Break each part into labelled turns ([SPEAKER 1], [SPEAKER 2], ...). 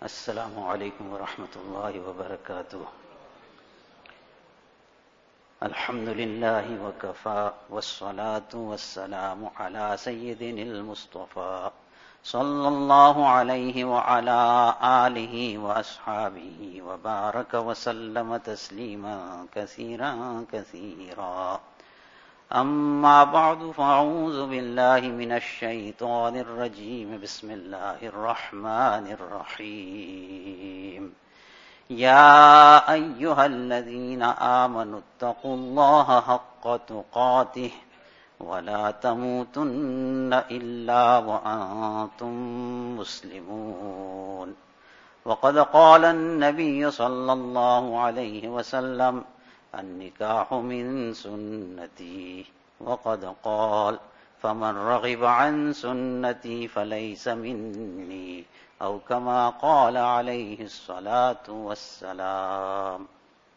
[SPEAKER 1] السلام عليكم ورحمة الله وبركاته. الحمد لله وكفى والصلاة والسلام على سيدنا المصطفى صلى الله عليه وعلى آله وأصحابه وبارك وسلم تسليما كثيرا كثيرا. أما بعد فأعوذ بالله من الشيطان الرجيم. بسم الله الرحمن الرحيم. يا أيها الذين آمنوا اتقوا الله حق تقاته ولا تموتن إلا وأنتم مسلمون. وقد قال النبي صلى الله عليه وسلم: النكاح من سنتي. وقد قال: فمن رغب عن سنتي فليس مني، أو كما قال عليه الصلاة والسلام.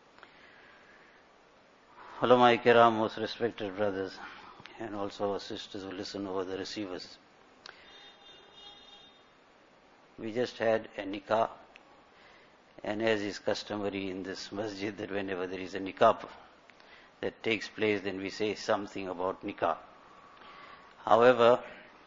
[SPEAKER 1] Ulama Kiram, most respected brothers, and also our sisters who listen over the receivers. We just had a nikah, and as is customary in this masjid, that whenever there is a nikah that takes place, then we say something about nikah. However,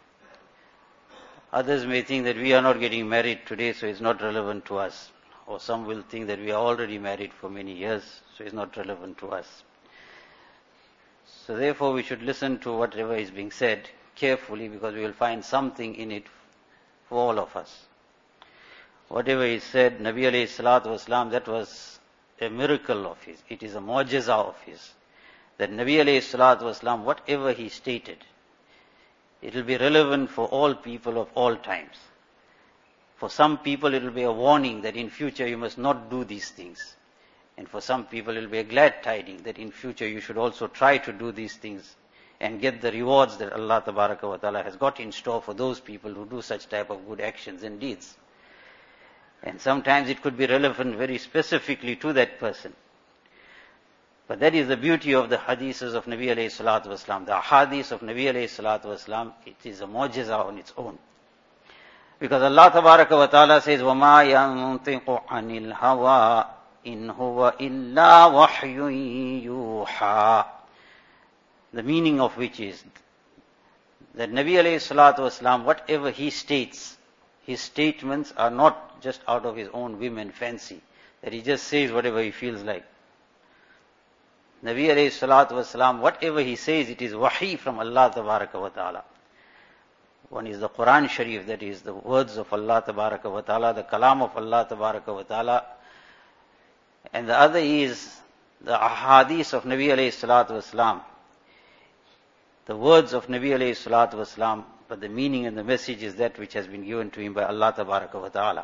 [SPEAKER 1] others may think that we are not getting married today, so it's not relevant to us. Or some will think that we are already married for many years, so it's not relevant to us. So therefore we should listen to whatever is being said carefully, because we will find something in it for all of us. Whatever is said, Nabi alayhi salatu wasalam, that was a miracle of his. It is a mu'jiza of his. That Nabi alayhi salatu wasalam, whatever he stated, it will be relevant for all people of all times. For some people it will be a warning that in future you must not do these things. And for some people it will be a glad tiding that in future you should also try to do these things and get the rewards that Allah Tabaraka wa Ta'ala has got in store for those people who do such type of good actions and deeds. And sometimes it could be relevant very specifically to that person. But that is the beauty of the hadiths of Nabi alayhi salatu wasalam. The hadiths of Nabi alayhi salatu wasalam, it is a mu'jiza on its own. Because Allah Tabaraka wa Ta'ala says, وَمَا يَنْطِقُ عَنِ الْهَوَىٰ إِنْ هُوَ إِلَّا وَحْيٌ يُوحَىٰ. The meaning of which is that Nabi alayhi salatu wasalam, whatever he states, his statements are not just out of his own whim and fancy, that he just says whatever he feels like. Nabi alayhi salatu wasalam, whatever he says, it is wahi from Allah Tabaraka wa Ta'ala. One is the Quran Sharif, that is the words of Allah Tabaraka wa Ta'ala, the kalam of Allah Tabaraka wa Ta'ala. And the other is the ahadith of Nabi alayhi salatu wasalam, the words of Nabi alayhi salatu wasalam, but the meaning and the message is that which has been given to him by Allah Tabaraka wa Ta'ala.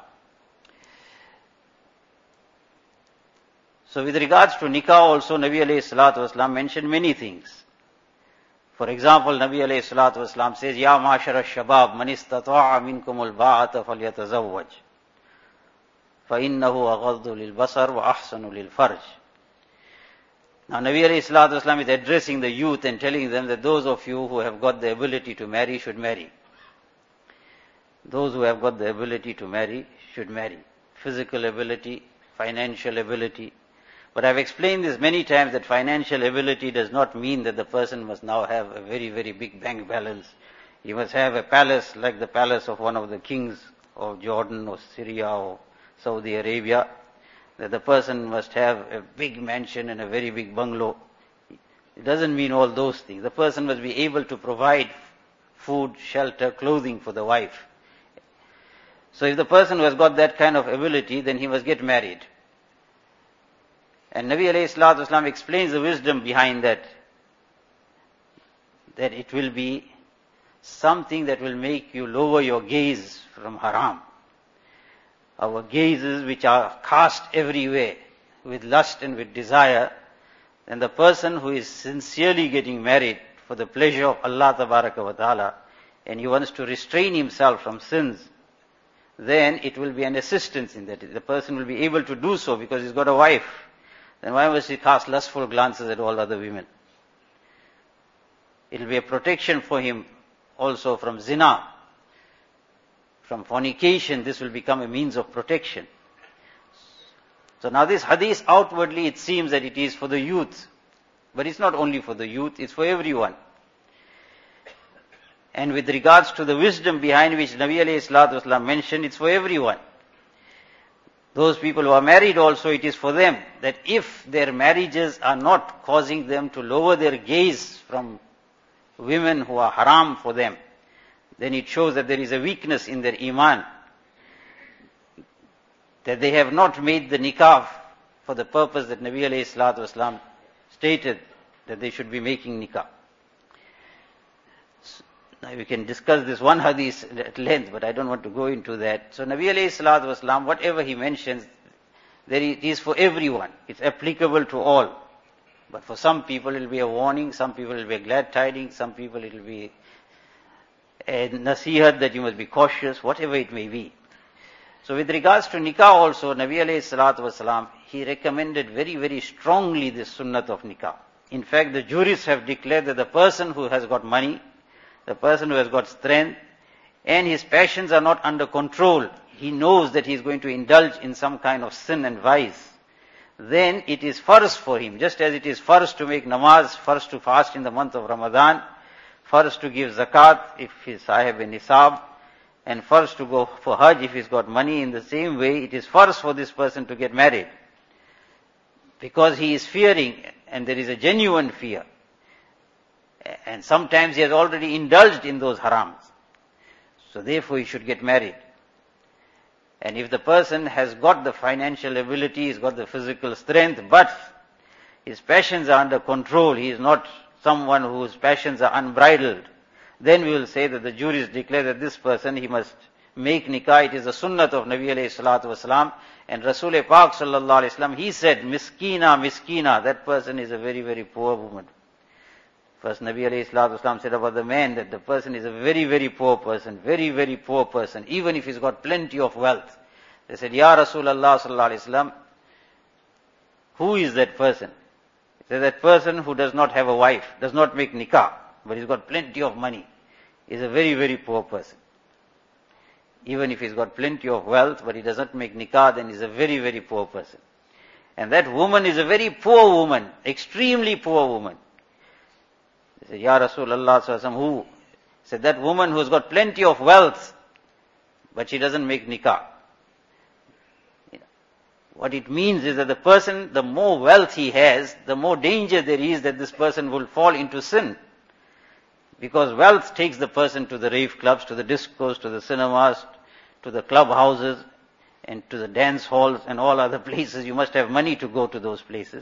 [SPEAKER 1] So with regards to nikah also, Nabi alayhi salatu wasalam mentioned many things. For example, Nabi alayhi salatu wasalam says, Ya ma'ashara shabab, man istata'a minkumul ba'ata falyatazawwaj. فَإِنَّهُ أَغَضُّ لِلْبَصَرِ وَأَحْسَنُ لِلْفَرْجِ. Now Nabi alayhi salatu wasalam is addressing the youth and telling them that those of you who have got the ability to marry should marry. Those who have got the ability to marry should marry. Physical ability, financial ability. But I've explained this many times that financial ability does not mean that the person must now have a very, very big bank balance. He must have a palace like the palace of one of the kings of Jordan or Syria or Saudi Arabia. That the person must have a big mansion and a very big bungalow. It doesn't mean all those things. The person must be able to provide food, shelter, clothing for the wife. So if the person who has got that kind of ability, then he must get married. And Nabi alayhi salatu wasalam explains the wisdom behind that. That it will be something that will make you lower your gaze from haram. Our gazes which are cast everywhere with lust and with desire, then the person who is sincerely getting married for the pleasure of Allah Tabaraka wa Ta'ala, and he wants to restrain himself from sins, then it will be an assistance in that. The person will be able to do so because he's got a wife. Then why must he cast lustful glances at all other women? It will be a protection for him also from zina. from fornication, this will become a means of protection. So now this hadith, outwardly it seems that it is for the youth. But it's not only for the youth, it's for everyone. And with regards to the wisdom behind which Nabi alayhi salatu wasalam mentioned, it's for everyone. Those people who are married also, it is for them, that if their marriages are not causing them to lower their gaze from women who are haram for them, then it shows that there is a weakness in their iman, that they have not made the nikah for the purpose that Nabi alayhi salatu wasalam stated that they should be making nikah. Now we can discuss this one hadith at length, but I don't want to go into that. So Nabi alayhi salatu wasalam, whatever he mentions, there it is for everyone. It's applicable to all. But for some people it will be a warning, some people it will be a glad tidings, some people it will be a nasihat that you must be cautious, whatever it may be. So with regards to nikah also, Nabi alayhi salatu wasalam, he recommended very, very strongly this sunnat of nikah. In fact, the jurists have declared that the person who has got money, the person who has got strength, and his passions are not under control, he knows that he is going to indulge in some kind of sin and vice, then it is first for him, just as it is first to make namaz, first to fast in the month of Ramadan, first to give zakat if his sahib in nisab, and first to go for hajj if he's got money. In the same way, it is first for this person to get married, because he is fearing, and there is a genuine fear. And sometimes he has already indulged in those harams. So therefore he should get married. And if the person has got the financial ability, he's got the physical strength, but his passions are under control, he is not someone whose passions are unbridled, then we will say that the jurists declare that this person, he must make nikah. It is the sunnat of Nabi alayhi salatu wasalam. And Rasul Pak sallallahu alayhi wasallam, he said, miskina, that person is a very, very poor woman. First Nabi alayhi salatu wasalam said about the man that the person is a very, very poor person, very, very poor person, even if he's got plenty of wealth. They said, Ya Rasulullah sallallahu alayhi wasallam, who is that person? He said, that person who does not have a wife, does not make nikah, but he's got plenty of money, is a very, very poor person. Even if he's got plenty of wealth, but he does not make nikah, then he's a very, very poor person. And that woman is a very poor woman, extremely poor woman. He said, Ya Rasulullah sallallahu alaihi wasallam, who? He said, that woman who's got plenty of wealth, but she doesn't make nikah. What it means is that the person, the more wealth he has, the more danger there is that this person will fall into sin. Because wealth takes the person to the rave clubs, to the discos, to the cinemas, to the club houses, and to the dance halls and all other places. You must have money to go to those places.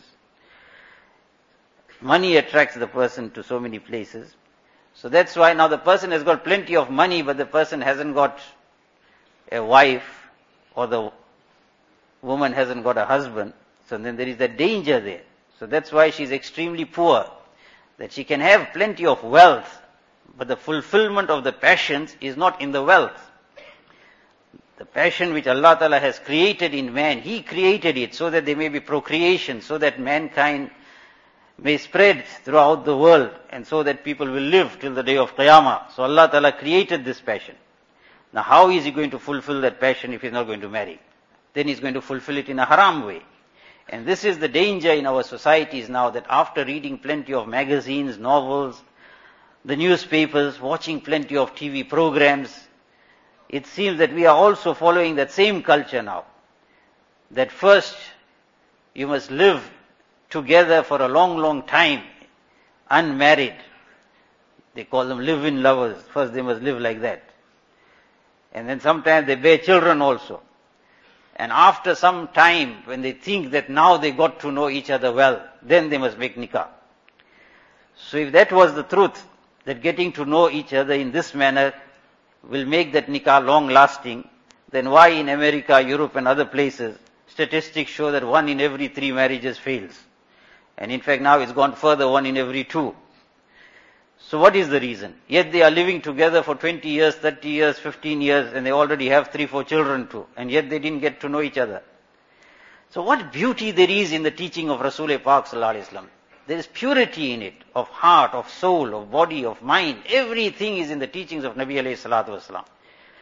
[SPEAKER 1] Money attracts the person to so many places. So that's why now the person has got plenty of money, but the person hasn't got a wife, or the woman hasn't got a husband. So then there is that danger there. So that's why she's extremely poor. That she can have plenty of wealth, but the fulfillment of the passions is not in the wealth. The passion which Allah Ta'ala has created in man, He created it so that there may be procreation, so that mankind may spread throughout the world, and so that people will live till the day of Qiyamah. So Allah Ta'ala created this passion. Now how is He going to fulfill that passion if He's not going to marry? Then He's going to fulfill it in a haram way. And this is the danger in our societies now, that after reading plenty of magazines, novels, the newspapers, watching plenty of TV programs, it seems that we are also following that same culture now. That first you must live together for a long, long time, unmarried. They call them live-in lovers. First they must live like that. And then sometimes they bear children also. And after some time, when they think that now they got to know each other well, then they must make nikah. So if that was the truth, that getting to know each other in this manner will make that nikah long lasting, then why in America, Europe and other places, statistics show that 1 in every 3 marriages fails. And in fact now it's gone further, 1 in every 2. So what is the reason? Yet they are living together for 20 years, 30 years, 15 years, and they already have 3-4 children too, and yet they didn't get to know each other. So what beauty there is in the teaching of Rasul Pak sallallahu alaihi wasallam. There is purity in it, of heart, of soul, of body, of mind. Everything is in the teachings of Nabi alayhi salatu wasalam.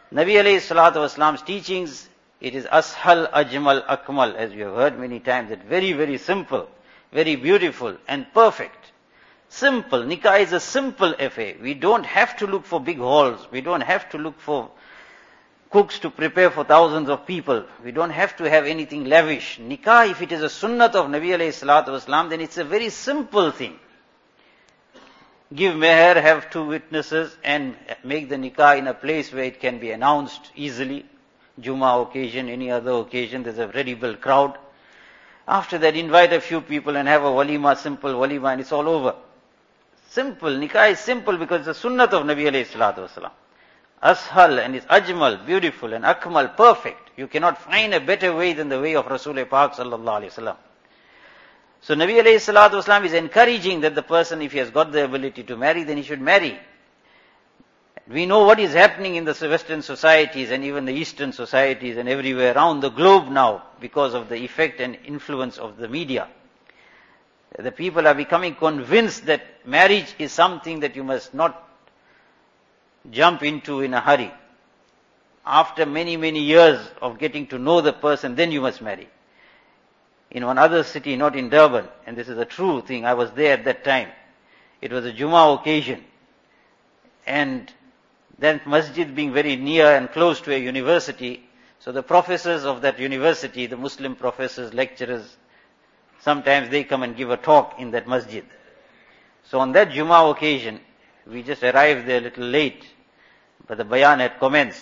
[SPEAKER 1] Nabi alayhi salatu wasalam's teachings, it is ashal, ajmal, akmal, as you have heard many times, that very, very simple, very beautiful and perfect. Simple. Nikah is a simple affair. We don't have to look for big halls. We don't have to look for cooks to prepare for thousands of people. We don't have to have anything lavish. Nikah, if it is a sunnat of Nabi alayhi salatu wasalam, then it's a very simple thing. Give meher, have 2 witnesses, and make the nikah in a place where it can be announced easily. Jummah occasion, any other occasion, there's a ready built crowd. After that, invite a few people and have a walima, simple walima, and it's all over. Simple. Nikah is simple because it's a sunnat of Nabi alayhi salatu wasalam. Ashal, and it's ajmal, beautiful, and akmal, perfect. You cannot find a better way than the way of Rasulullah Pak sallallahu alayhi wasallam. So Nabi alayhi salatu wasalam is encouraging that the person, if he has got the ability to marry, then he should marry. We know what is happening in the Western societies and even the Eastern societies and everywhere around the globe now because of the effect and influence of the media. The people are becoming convinced that marriage is something that you must not jump into in a hurry. After many, many years of getting to know the person, then you must marry. In one other city, not in Durban, and this is a true thing, I was there at that time. It was a Jummah occasion. And that masjid being very near and close to a university, so the professors of that university, the Muslim professors, lecturers, sometimes they come and give a talk in that masjid. So on that Jummah occasion, we just arrived there a little late, but the bayan had commenced.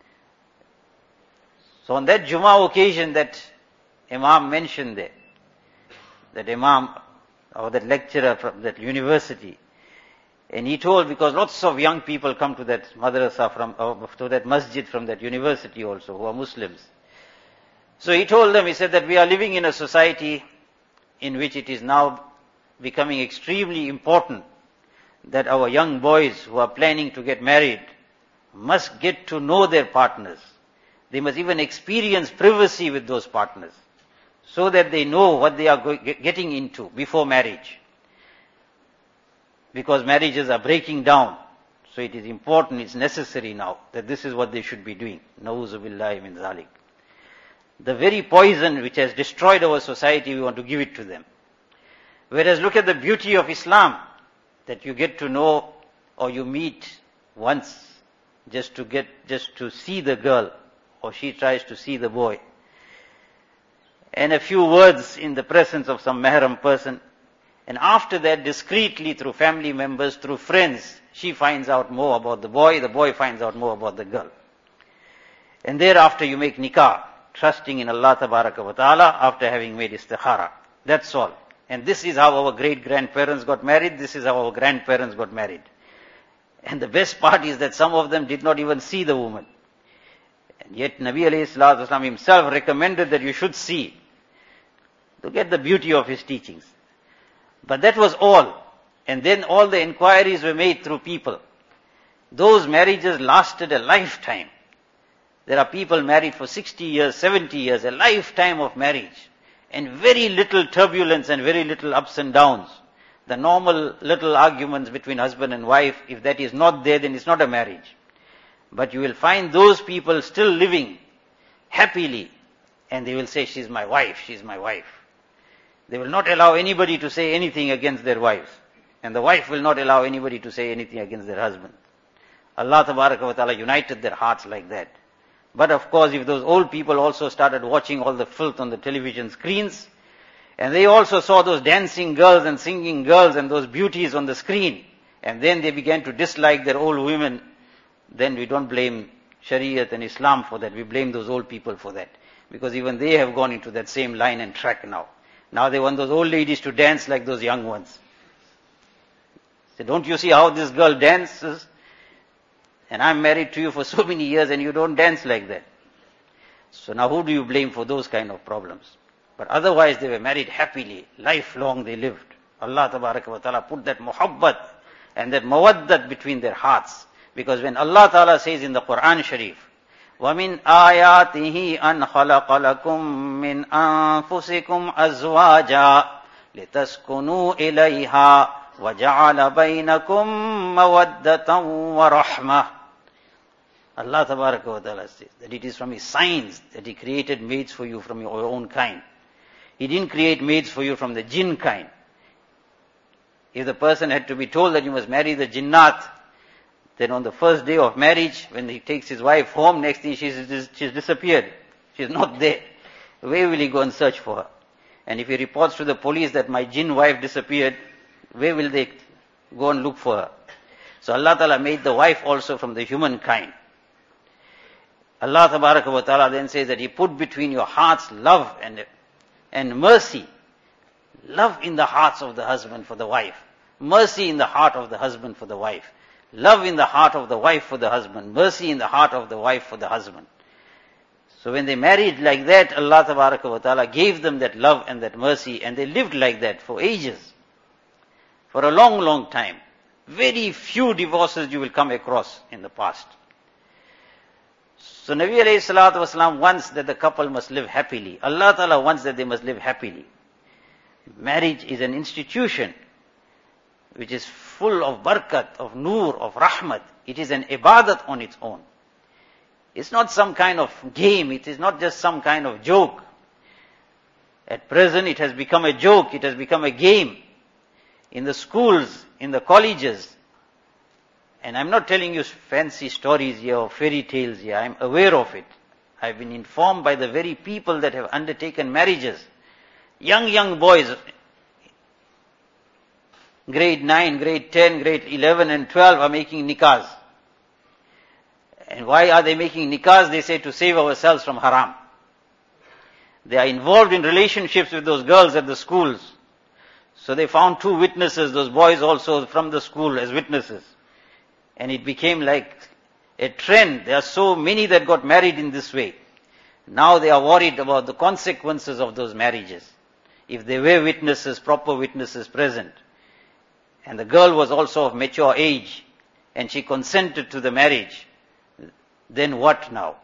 [SPEAKER 1] So on that Jummah occasion that Imam mentioned there, that Imam or that lecturer from that university, and he told, because lots of young people come to that madrasa to that masjid from that university also, who are Muslims. So he told them, he said that we are living in a society in which it is now becoming extremely important that our young boys who are planning to get married must get to know their partners. They must even experience privacy with those partners so that they know what they are getting into before marriage. Because marriages are breaking down. So it is important, it's necessary now that this is what they should be doing. Na'uzu billahi min zalik. The very poison which has destroyed our society, we want to give it to them. Whereas look at the beauty of Islam, that you get to know or you meet once just to see the girl, or she tries to see the boy. And a few words in the presence of some mahram person. And after that, discreetly through family members, through friends, she finds out more about the boy finds out more about the girl. And thereafter you make nikah, trusting in Allah Tabaraka wa Ta'ala after having made istikhara. That's all. And this is how our great-grandparents got married, this is how our grandparents got married. And the best part is that some of them did not even see the woman. And yet Nabi alayhi salatu wasalam himself recommended that you should see, to get the beauty of his teachings. But that was all. And then all the inquiries were made through people. Those marriages lasted a lifetime. There are people married for 60 years, 70 years, a lifetime of marriage. And very little turbulence and very little ups and downs. The normal little arguments between husband and wife, if that is not there, then it's not a marriage. But you will find those people still living happily, and they will say, she's my wife, she's my wife. They will not allow anybody to say anything against their wives. And the wife will not allow anybody to say anything against their husband. Allah Tabaraka wa Ta'ala united their hearts like that. But of course, if those old people also started watching all the filth on the television screens, and they also saw those dancing girls and singing girls and those beauties on the screen, and then they began to dislike their old women, then we don't blame Shariat and Islam for that. We blame those old people for that. Because even they have gone into that same line and track now. Now they want those old ladies to dance like those young ones. Say, don't you see how this girl dances? And I'm married to you for so many years and you don't dance like that. So now who do you blame for those kind of problems? But otherwise they were married happily, lifelong they lived. Allah Tabaraka wa Ta'ala put that muhabbat and that mawaddat between their hearts. Because when Allah Ta'ala says in the Quran Sharif, وَمِنْ آيَاتِهِ أَنْ خَلَقَ لَكُم مِّنْ أَنفُسِكُمْ أَزْوَاجًا لِتَسْكُنُوا إِلَيْهَا وَجَعَلَ بَيْنَكُم مَّوَدَّةً وَرَحْمَةً. Allah Tabaraka wa Ta'ala says that it is from His signs that He created maids for you from your own kind. He didn't create maids for you from the jinn kind. If the person had to be told that you must marry the jinnat, then on the first day of marriage, when he takes his wife home, next thing she's disappeared. She's not there. Where will he go and search for her? And if he reports to the police that my jinn wife disappeared, where will they go and look for her? So Allah Ta'ala made the wife also from the human kind. Allah Tabaraka wa Ta'ala then says that He put between your hearts love and mercy. Love in the hearts of the husband for the wife. Mercy in the heart of the husband for the wife. Love in the heart of the wife for the husband. Mercy in the heart of the wife for the husband. So when they married like that, Allah Tabaraka wa Ta'ala gave them that love and that mercy, and they lived like that for ages. For a long, long time. Very few divorces you will come across in the past. So Nabi alayhi salatu wasalam wants that the couple must live happily. Allah Ta'ala wants that they must live happily. Marriage is an institution which is full of barakat, of nur, of rahmat. It is an ibadat on its own. It's not some kind of game. It is not just some kind of joke. At present it has become a joke. It has become a game. In the schools, in the colleges. And I'm not telling you fancy stories here or fairy tales here. I'm aware of it. I've been informed by the very people that have undertaken marriages. Young boys, grade 9, grade 10, grade 11 and 12 are making nikahs. And why are they making nikahs? They say to save ourselves from haram. They are involved in relationships with those girls at the schools. So they found 2 witnesses, those boys also from the school as witnesses. And it became like a trend. There are so many that got married in this way. Now they are worried about the consequences of those marriages. If there were witnesses, proper witnesses present, and the girl was also of mature age, and she consented to the marriage, then what now?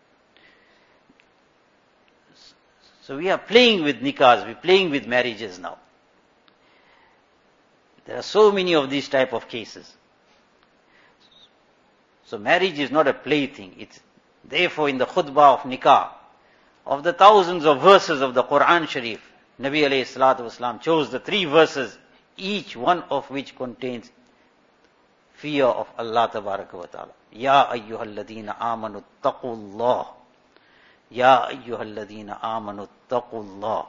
[SPEAKER 1] So we are playing with nikahs, we're playing with marriages now. There are so many of these type of cases. So marriage is not a plaything. It's therefore in the khutbah of nikah, of the thousands of verses of the Quran Sharif, Nabi alayhi salatu wasalam chose the 3 verses, each one of which contains fear of Allah Tabaraka wa Ta'ala. Ya ayyuhalladhina amanu taqullah. Ya ayyuhalladhina amanu taqullah.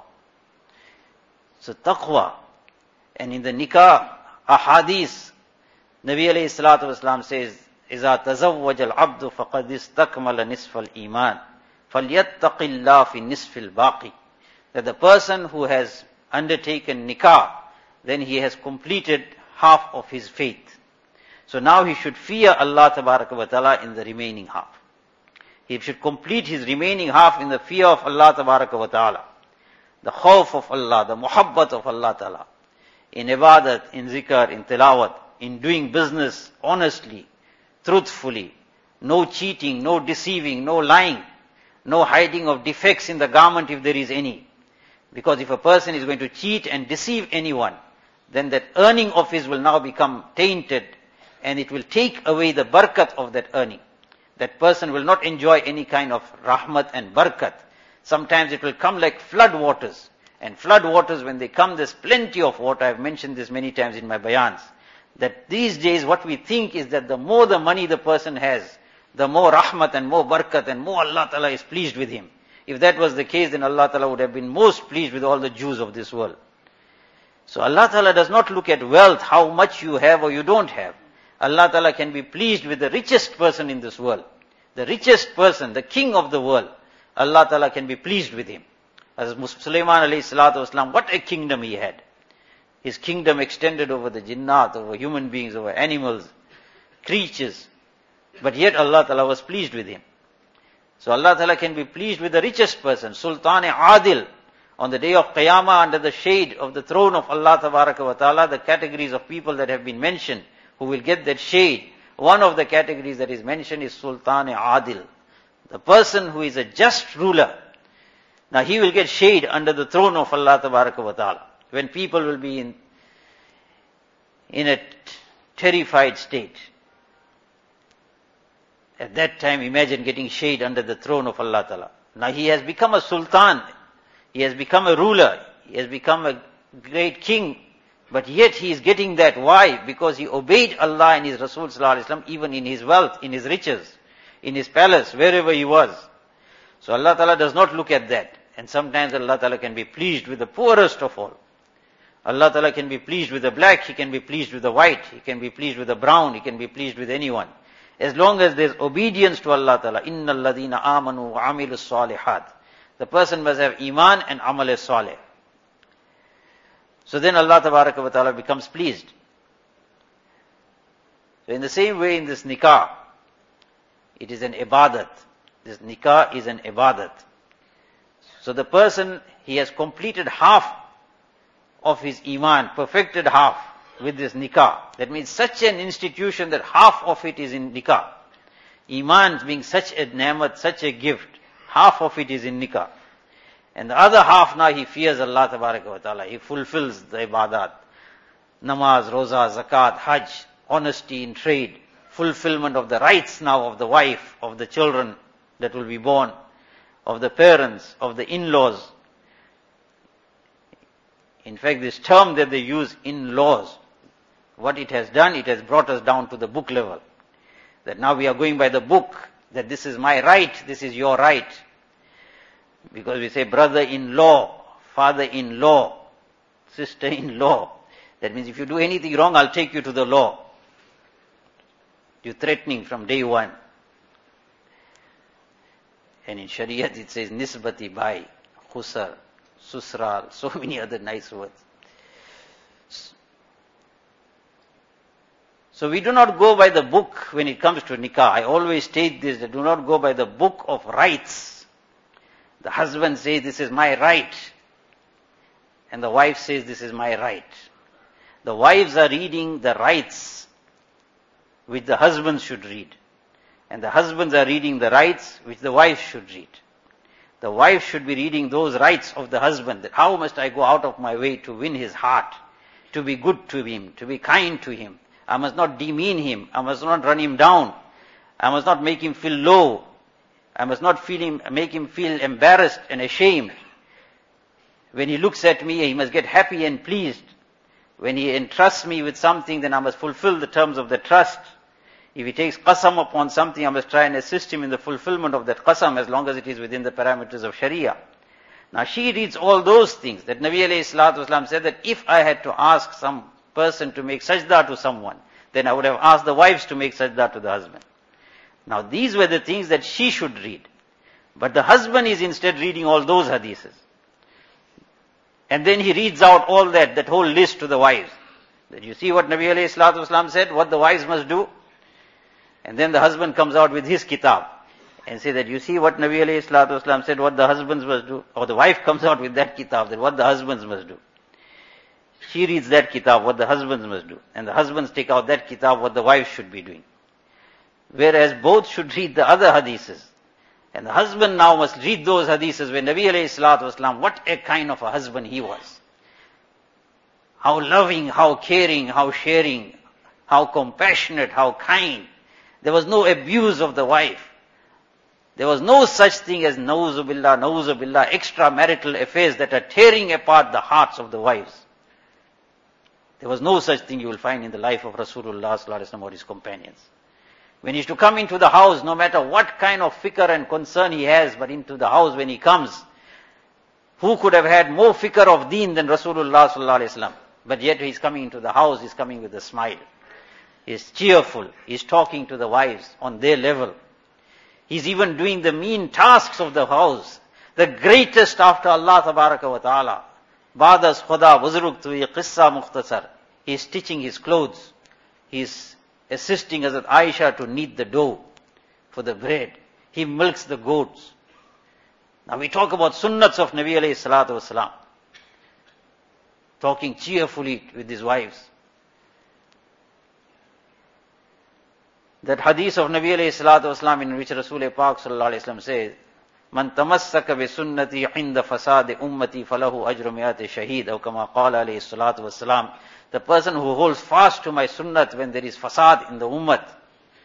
[SPEAKER 1] So taqwa. And in the nikah ahadith, Nabi alayhi salatu wasalam says, إِذَا تَزَوَّجَ الْعَبْدُ فَقَدْ اسْتَكْمَلَ نِصْفَ الْإِيمَانِ فَلْيَتَّقِ اللَّهَ فِي النِّصْفِ الْبَاقِ. That the person who has undertaken nikah, then he has completed half of his faith. So now he should fear Allah Tabaraka wa Ta'ala in the remaining half. He should complete his remaining half in the fear of Allah Tabaraka wa Ta'ala. The khawf of Allah, the muhabbat of Allah Ta'ala. In ibadat, in zikr, in tilawat, in doing business honestly, truthfully, no cheating, no deceiving, no lying, no hiding of defects in the garment if there is any. Because if a person is going to cheat and deceive anyone, then that earning of his will now become tainted, and it will take away the barakat of that earning. That person will not enjoy any kind of rahmat and barakat. Sometimes it will come like flood waters. And flood waters, when they come, there's plenty of water. I've mentioned this many times in my bayans. That these days what we think is that the more the money the person has, the more rahmat and more barakat and more Allah Ta'ala is pleased with him. If that was the case, then Allah Ta'ala would have been most pleased with all the Jews of this world. So Allah Ta'ala does not look at wealth, how much you have or you don't have. Allah Ta'ala can be pleased with the richest person in this world. The richest person, the king of the world. Allah Ta'ala can be pleased with him. As Sulaiman alayhi salatu wasalam, what a kingdom he had. His kingdom extended over the jinnat, over human beings, over animals, creatures. But yet Allah Ta'ala was pleased with him. So Allah Ta'ala can be pleased with the richest person, Sultan-e-Adil. On the day of Qiyamah, under the shade of the throne of Allah Tabaraka wa Ta'ala, the categories of people that have been mentioned, who will get that shade, one of the categories that is mentioned is Sultan-e-Adil. The person who is a just ruler. Now he will get shade under the throne of Allah Tabaraka wa Ta'ala. When people will be in a terrified state. At that time, imagine getting shade under the throne of Allah Ta'ala. Now he has become a sultan, he has become a ruler, he has become a great king, but yet he is getting that. Why? Because he obeyed Allah and his Rasul Sallallahu Alaihi Wasallam, even in his wealth, in his riches, in his palace, wherever he was. So Allah Ta'ala does not look at that. And sometimes Allah Ta'ala can be pleased with the poorest of all. Allah Ta'ala can be pleased with the black, He can be pleased with the white, He can be pleased with the brown, He can be pleased with anyone. As long as there is obedience to Allah Ta'ala, إِنَّ الَّذِينَ آمَنُوا وَعَمِلُوا الصَّالِحَاتِ. The person must have iman and amal salih. So then Allah Ta'ala becomes pleased. So in the same way in this nikah, it is an ibadat. This nikah is an ibadat. So the person, he has completed half of his iman, perfected half with this nikah. That means such an institution that half of it is in nikah. Iman being such a ni'mat, such a gift, half of it is in nikah. And the other half now he fears Allah Ta'ala. He fulfills the ibadat. Namaz, roza, zakat, hajj, honesty in trade, fulfillment of the rights now of the wife, of the children that will be born, of the parents, of the in-laws. In fact, this term that they use, in-laws, what it has done, it has brought us down to the book level. That now we are going by the book, that this is my right, this is your right. Because we say brother-in-law, father-in-law, sister-in-law. That means if you do anything wrong, I'll take you to the law. You're threatening from day one. And in Shariat it says nisbati bai, khusar, susral, so many other nice words. So we do not go by the book when it comes to nikah. I always state this, that do not go by the book of rights. The husband says this is my right, and the wife says this is my right. The wives are reading the rights which the husbands should read. And the husbands are reading the rights which the wife should read. The wife should be reading those rights of the husband, that how must I go out of my way to win his heart, to be good to him, to be kind to him. I must not demean him, I must not run him down, I must not make him feel low, I must not make him feel embarrassed and ashamed. When he looks at me, he must get happy and pleased. When he entrusts me with something, then I must fulfill the terms of the trust. If he takes qasam upon something, I must try and assist him in the fulfillment of that qasam, as long as it is within the parameters of Sharia. Now she reads all those things, that Nabi alayhi salatu wasalam said that if I had to ask some person to make sajda to someone, then I would have asked the wives to make sajda to the husband. Now these were the things that she should read. But the husband is instead reading all those hadiths. And then he reads out all that whole list to the wives. That you see what Nabi alayhi salatu wasalam said, what the wives must do? And then the husband comes out with his kitab and say that you see what Nabi alayhi salatu wasalam said, what the husbands must do. Or the wife comes out with that kitab, that what the husbands must do. She reads that kitab, what the husbands must do. And the husbands take out that kitab, what the wives should be doing. Whereas both should read the other hadiths. And the husband now must read those hadiths where Nabi alayhi salatu wasalam, what a kind of a husband he was. How loving, how caring, how sharing, how compassionate, how kind. There was no abuse of the wife. There was no such thing as na'uzubillah, extramarital affairs that are tearing apart the hearts of the wives. There was no such thing you will find in the life of Rasulullah sallallahu alaihi wasallam or his companions. When he is to come into the house, no matter what kind of fikr and concern he has, but into the house when he comes, who could have had more fikr of deen than Rasulullah sallallahu alaihi wasallam? But yet he is coming into the house, he is coming with a smile. He is cheerful, he is talking to the wives on their level. He is even doing the mean tasks of the house. The greatest after Allah tabaraka wa ta'ala. Badas khuda buzrug tui qissa mukhtasar. He is stitching his clothes. He is assisting Hazrat Aisha to knead the dough for the bread. He milks the goats. Now we talk about sunnats of Nabi alayhi salatu wasalam. Talking cheerfully with his wives. That hadith of Nabi alayhi salatu wasalam in which Rasul Pak sallallahu alayhi wasallam says, Man tamassaka bi sunnati inda fasad ummati falahu ajru mi'ati shaheed, or kama qala alayhi salatu wasalam. The person who holds fast to my sunnat when there is fasad in the ummah,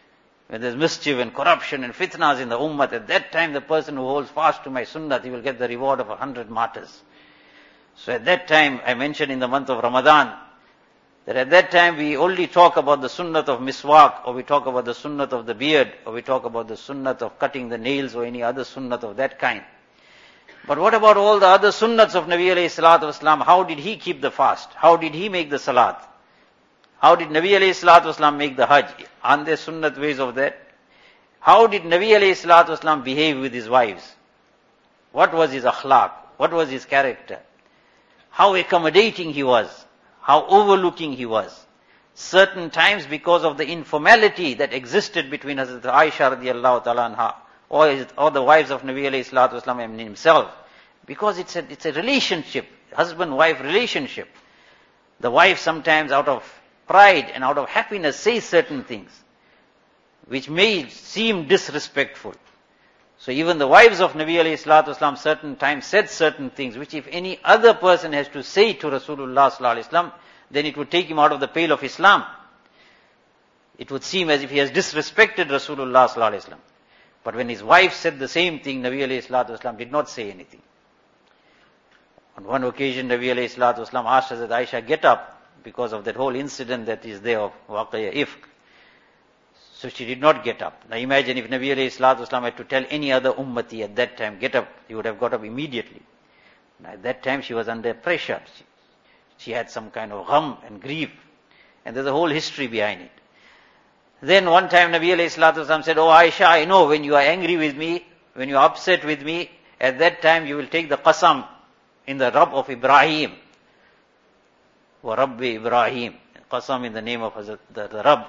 [SPEAKER 1] when there's mischief and corruption and fitnas in the ummah, at that time the person who holds fast to my sunnah, he will get the reward of 100 martyrs. So at that time, I mentioned in the month of Ramadan, that at that time we only talk about the sunnat of miswak, or we talk about the sunnat of the beard, or we talk about the sunnat of cutting the nails, or any other sunnat of that kind. But what about all the other sunnats of Nabi alayhi salatu wasalam? How did he keep the fast? How did he make the salat? How did Nabi alayhi salatu wasalam make the hajj? Aren't there sunnat ways of that? How did Nabi alayhi salatu wasalam behave with his wives? What was his akhlaq? What was his character? How accommodating he was? How overlooking he was? Certain times, because of the informality that existed between Hazrat Aisha radiallahu ta'ala anha, or the wives of Nabi alayhi salatu wasalam and himself, because it's a relationship, husband-wife relationship. The wife sometimes out of pride and out of happiness says certain things, which may seem disrespectful. So even the wives of Nabi alayhi salatu wasalam certain times said certain things, which if any other person has to say to Rasulullah sallallahu alayhi wasallam, then it would take him out of the pale of Islam. It would seem as if he has disrespected Rasulullah sallallahu alayhi wasallam. But when his wife said the same thing, Nabi alayhi salatu wasalam did not say anything. On one occasion, Nabi alayhi salatu wasalam asked Hazrat Aisha, get up, because of that whole incident that is there of Waqaya Ifk. So she did not get up. Now imagine if Nabi alayhi salatu wasalam had to tell any other ummati at that time, get up, he would have got up immediately. Now at that time she was under pressure. She had some kind of gham and grief. And there's a whole history behind it. Then one time Nabi alayhi salatu wasalam said, oh Aisha, I know when you are angry with me, when you are upset with me, at that time you will take the qasam in the Rabb of Ibrahim. Wa Rabbi Ibrahim. Qasam in the name of the Rabb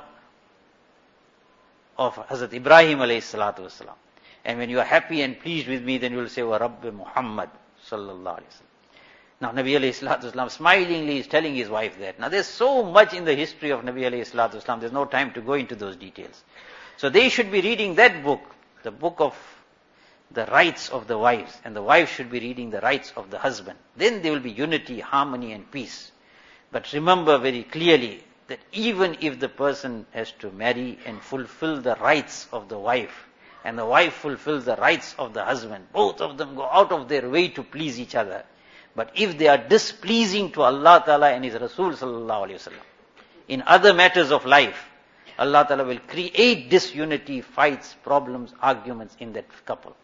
[SPEAKER 1] of Hazrat Ibrahim alayhi salatu wasalam. And when you are happy and pleased with me, then you will say, wa Rabbi Muhammad sallallahu alayhi wasallam. Now Nabi alayhi salatu wasalam smilingly is telling his wife that. Now there's so much in the history of Nabi alayhi salatu wasalam, there's no time to go into those details. So they should be reading that book, the book of the rights of the wives, and the wife should be reading the rights of the husband. Then there will be unity, harmony and peace. But remember very clearly that even if the person has to marry and fulfill the rights of the wife, and the wife fulfills the rights of the husband, both of them go out of their way to please each other. But if they are displeasing to Allah Ta'ala and His Rasul Sallallahu Alaihi Wasallam, in other matters of life, Allah Ta'ala will create disunity, fights, problems, arguments in that couple.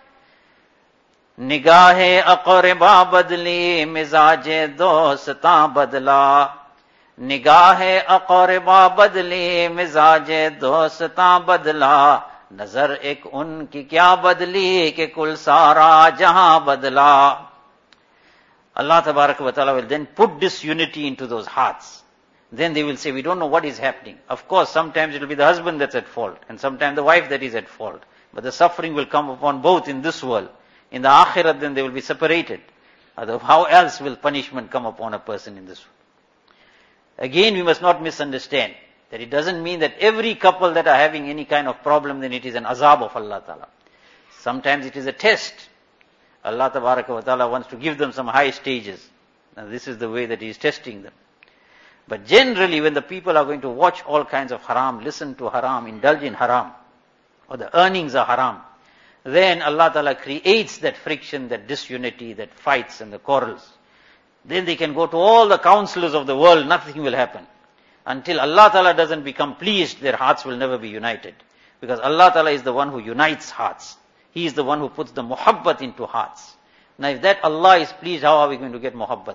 [SPEAKER 1] Nigahe aqriba badli, mizaje dostan badla. Nigahe aqriba badli, mizaje dostan badla. Nazar ek unki kya badli, ke kul sara jahan badla. Allah Tabaraka wa Ta'ala will then put disunity into those hearts. Then they will say, we don't know what is happening. Of course, sometimes it will be the husband that's at fault, and sometimes the wife that is at fault. But the suffering will come upon both in this world. In the akhirat, then they will be separated. How else will punishment come upon a person in this world? Again, we must not misunderstand that it doesn't mean that every couple that are having any kind of problem, then it is an azab of Allah Ta'ala. Sometimes it is a test. Allah Tabaraka wa Ta'ala wants to give them some high stages. And this is the way that He is testing them. But generally, when the people are going to watch all kinds of haram, listen to haram, indulge in haram, or the earnings are haram, then Allah Ta'ala creates that friction, that disunity, that fights and the quarrels. Then they can go to all the counselors of the world, nothing will happen. Until Allah Ta'ala doesn't become pleased, their hearts will never be united. Because Allah Ta'ala is the one who unites hearts. He is the one who puts the muhabbat into hearts. Now if that Allah is pleased, how are we going to get muhabbat?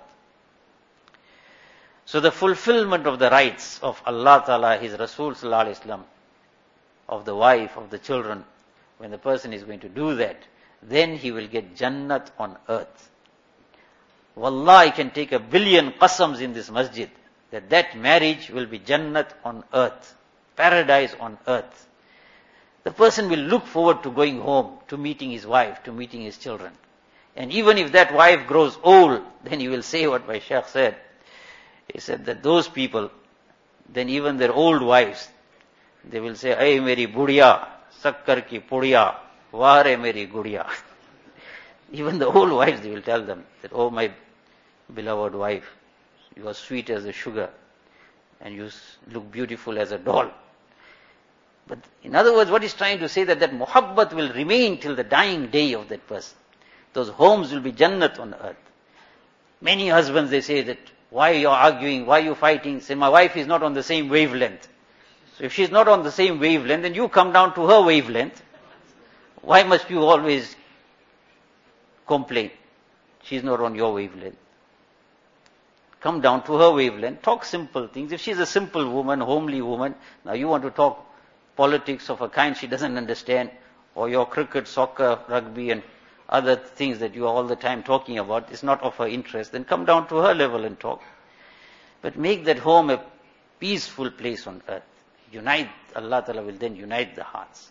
[SPEAKER 1] So the fulfillment of the rights of Allah Ta'ala, His Rasul Sallallahu Alaihi Wasallam, of the wife, of the children, when the person is going to do that, then he will get Jannat on earth. Wallah, I can take 1 billion qasams in this masjid, that marriage will be Jannat on earth, paradise on earth. The person will look forward to going home, to meeting his wife, to meeting his children. And even if that wife grows old, then he will say what my Shaykh said. He said that those people, then even their old wives, they will say, "Ay meri budiya, sakkar ki pudiya, ware meri gudiya." Even the old wives, they will tell them that, "Oh my beloved wife, you are sweet as a sugar, and you look beautiful as a doll." But in other words, what he's trying to say that muhabbat will remain till the dying day of that person. Those homes will be Jannat on earth. Many husbands, they say that, why you're arguing, why you fighting? Say, my wife is not on the same wavelength. So if she's not on the same wavelength, then you come down to her wavelength. Why must you always complain? She's not on your wavelength. Come down to her wavelength, talk simple things. If she's a simple woman, homely woman, now you want to talk politics of a kind she doesn't understand, or your cricket, soccer, rugby and other things that you are all the time talking about is not of her interest, then come down to her level and talk. But make that home a peaceful place on earth. Unite, Allah Ta'ala will then unite the hearts.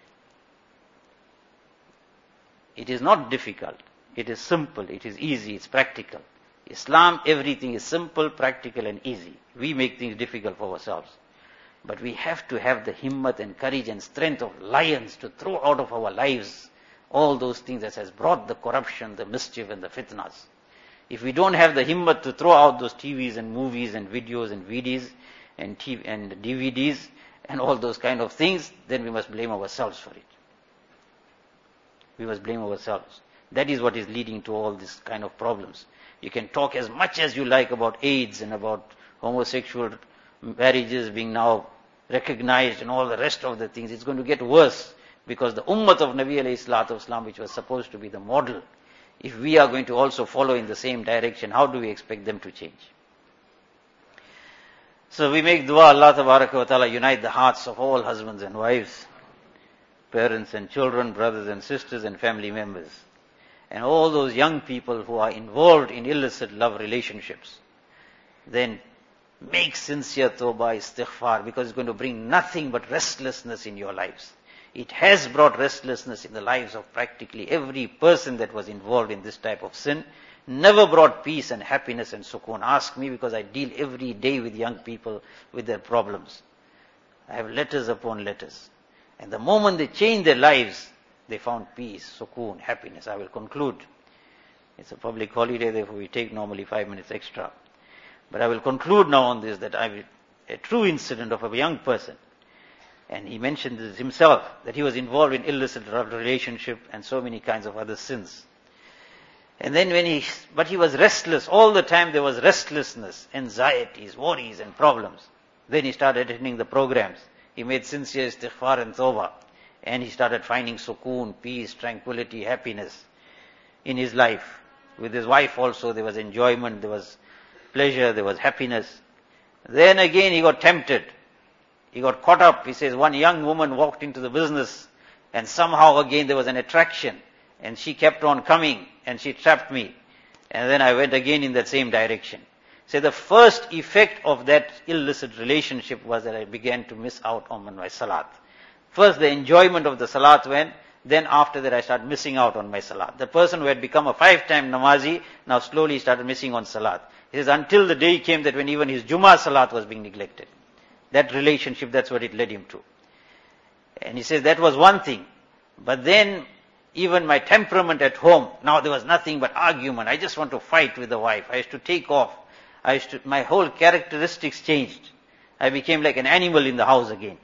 [SPEAKER 1] It is not difficult. It is simple. It is easy. It's practical. Islam, everything is simple, practical and easy. We make things difficult for ourselves. But we have to have the himmat and courage and strength of lions to throw out of our lives all those things that has brought the corruption, the mischief and the fitnas. If we don't have the himmat to throw out those TVs and movies and videos and VDs and DVDs and all those kind of things, then we must blame ourselves for it. We must blame ourselves. That is what is leading to all this kind of problems. You can talk as much as you like about AIDS and about homosexual marriages being now recognized and all the rest of the things. It's going to get worse because the ummah of Nabi alayhi salatu wasalam, which was supposed to be the model, if we are going to also follow in the same direction, how do we expect them to change? So we make dua, Allah tabaraka wa ta'ala unite the hearts of all husbands and wives, parents and children, brothers and sisters and family members, and all those young people who are involved in illicit love relationships. Then make sincere tawbah, istighfar, because it's going to bring nothing but restlessness in your lives. It has brought restlessness in the lives of practically every person that was involved in this type of sin. Never brought peace and happiness and sukoon. Ask me, because I deal every day with young people with their problems. I have letters upon letters. And the moment they change their lives, they found peace, sukoon, happiness. I will conclude. It's a public holiday, therefore we take normally 5 minutes extra. But I will conclude now on this, that a true incident of a young person. And he mentioned this himself, that he was involved in illicit relationship and so many kinds of other sins. And then but he was restless. All the time there was restlessness, anxieties, worries and problems. Then he started attending the programs. He made sincere istighfar and tawbah. And he started finding sukoon, peace, tranquility, happiness in his life. With his wife also there was enjoyment, there was pleasure, there was happiness. Then again he got tempted. He got caught up. He says, one young woman walked into the business and somehow again there was an attraction and she kept on coming and she trapped me. And then I went again in that same direction. So the first effect of that illicit relationship was that I began to miss out on my salat. First the enjoyment of the salat went, then after that I started missing out on my salat. The person who had become a 5-time namazi now slowly started missing on salat. He says until the day came that when even his Jummah salat was being neglected. That relationship, that's what it led him to. And he says that was one thing. But then even my temperament at home, now there was nothing but argument. I just want to fight with the wife. I used to take off. My whole characteristics changed. I became like an animal in the house again.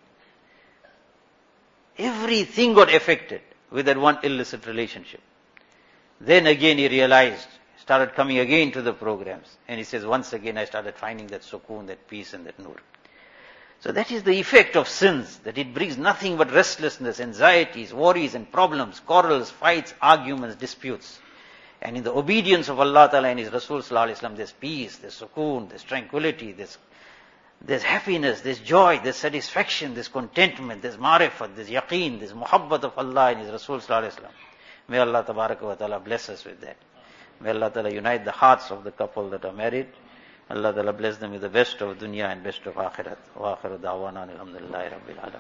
[SPEAKER 1] Everything got affected with that one illicit relationship. Then again he realized, started coming again to the programs. And he says, once again I started finding that sukoon, that peace and that nur. So that is the effect of sins, that it brings nothing but restlessness, anxieties, worries and problems, quarrels, fights, arguments, disputes. And in the obedience of Allah Ta'ala and His Rasul Sallallahu Alaihi Wasallam, there's peace, there's sukoon, there's tranquility, there's happiness, there's joy, there's satisfaction, there's contentment, there's marifat, there's yaqeen, there's muhabbat of Allah and His Rasul Sallallahu Alaihi Wasallam. May Allah Tabaraka wa Ta'ala bless us with that. May Allah Ta'ala unite the hearts of the couple that are married. Allah Ta'ala bless them with the best of dunya and best of akhirat. Wa akhiru da'wana alhamdulillahi rabbil alamin.